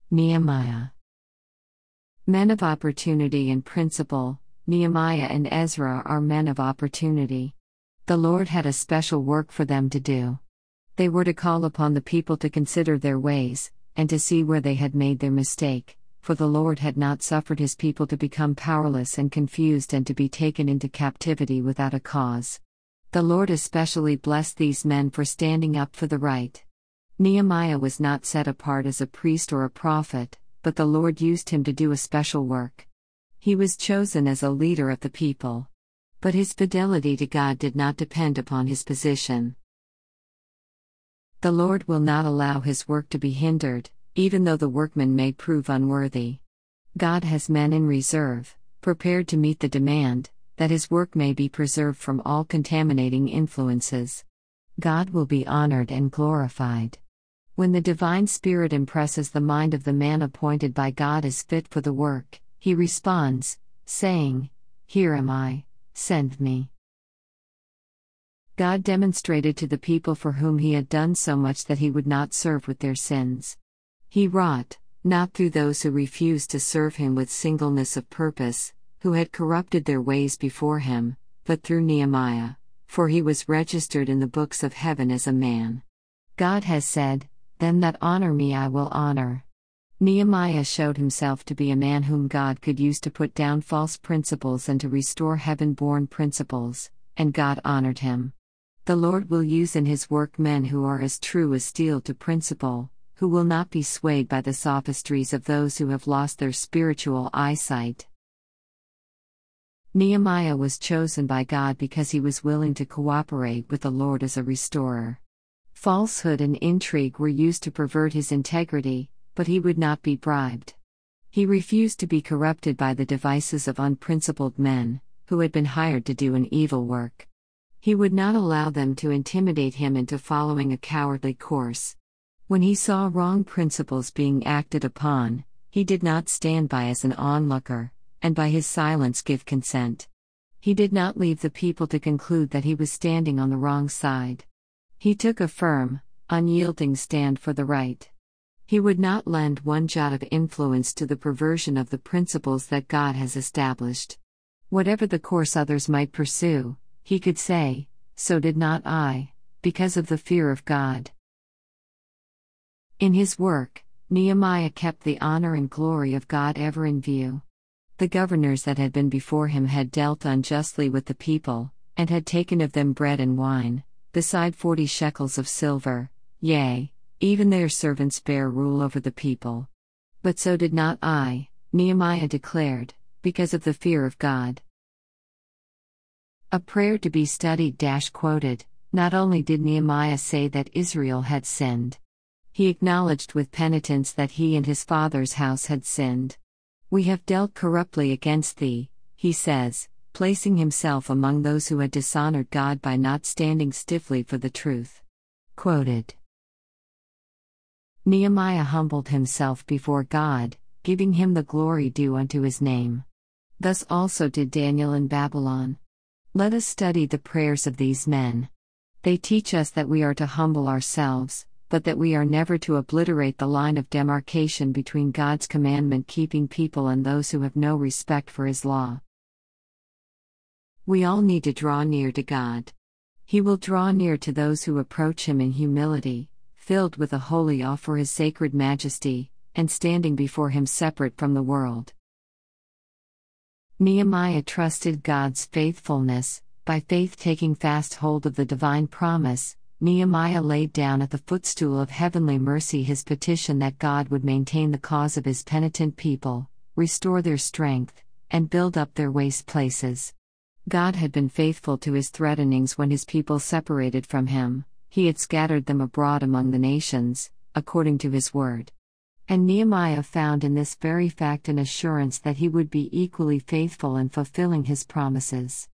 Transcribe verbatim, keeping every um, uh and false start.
Nehemiah. Men of opportunity and principle. Nehemiah and Ezra are men of opportunity. The Lord had a special work for them to do. They were to call upon the people to consider their ways, and to see where they had made their mistake, for the Lord had not suffered his people to become powerless and confused and to be taken into captivity without a cause. The Lord especially blessed these men for standing up for the right. Nehemiah was not set apart as a priest or a prophet, but the Lord used him to do a special work. He was chosen as a leader of the people. But his fidelity to God did not depend upon his position. The Lord will not allow his work to be hindered, even though the workman may prove unworthy. God has men in reserve, prepared to meet the demand, that his work may be preserved from all contaminating influences. God will be honored and glorified. When the divine Spirit impresses the mind of the man appointed by God as fit for the work, he responds, saying, "Here am I, send me." God demonstrated to the people for whom he had done so much that he would not serve with their sins. He wrought, not through those who refused to serve him with singleness of purpose, who had corrupted their ways before him, but through Nehemiah, for he was registered in the books of heaven as a man. God has said, "Them that honor me I will honor." Nehemiah showed himself to be a man whom God could use to put down false principles and to restore heaven-born principles, and God honored him. The Lord will use in his work men who are as true as steel to principle, who will not be swayed by the sophistries of those who have lost their spiritual eyesight. Nehemiah was chosen by God because he was willing to cooperate with the Lord as a restorer. Falsehood and intrigue were used to pervert his integrity, but he would not be bribed. He refused to be corrupted by the devices of unprincipled men, who had been hired to do an evil work. He would not allow them to intimidate him into following a cowardly course. When he saw wrong principles being acted upon, he did not stand by as an onlooker, and by his silence give consent. He did not leave the people to conclude that he was standing on the wrong side. He took a firm, unyielding stand for the right. He would not lend one jot of influence to the perversion of the principles that God has established. Whatever the course others might pursue, he could say, "So did not I," because of the fear of God. In his work, Nehemiah kept the honor and glory of God ever in view. The governors that had been before him had dealt unjustly with the people, and had taken of them bread and wine, beside forty shekels of silver, yea, even their servants bare rule over the people. But so did not I, Nehemiah declared, because of the fear of God. A prayer to be studied quoted, not only did Nehemiah say that Israel had sinned. He acknowledged with penitence that he and his father's house had sinned. "We have dealt corruptly against thee," he says, placing himself among those who had dishonored God by not standing stiffly for the truth. Quoted. Nehemiah humbled himself before God, giving him the glory due unto his name. Thus also did Daniel in Babylon. Let us study the prayers of these men. They teach us that we are to humble ourselves, but that we are never to obliterate the line of demarcation between God's commandment-keeping people and those who have no respect for his law. We all need to draw near to God. He will draw near to those who approach him in humility, filled with a holy awe for his sacred majesty, and standing before him separate from the world. Nehemiah trusted God's faithfulness. By faith taking fast hold of the divine promise, Nehemiah laid down at the footstool of heavenly mercy his petition that God would maintain the cause of his penitent people, restore their strength, and build up their waste places. God had been faithful to his threatenings when his people separated from him. He had scattered them abroad among the nations, according to his word. And Nehemiah found in this very fact an assurance that he would be equally faithful in fulfilling his promises.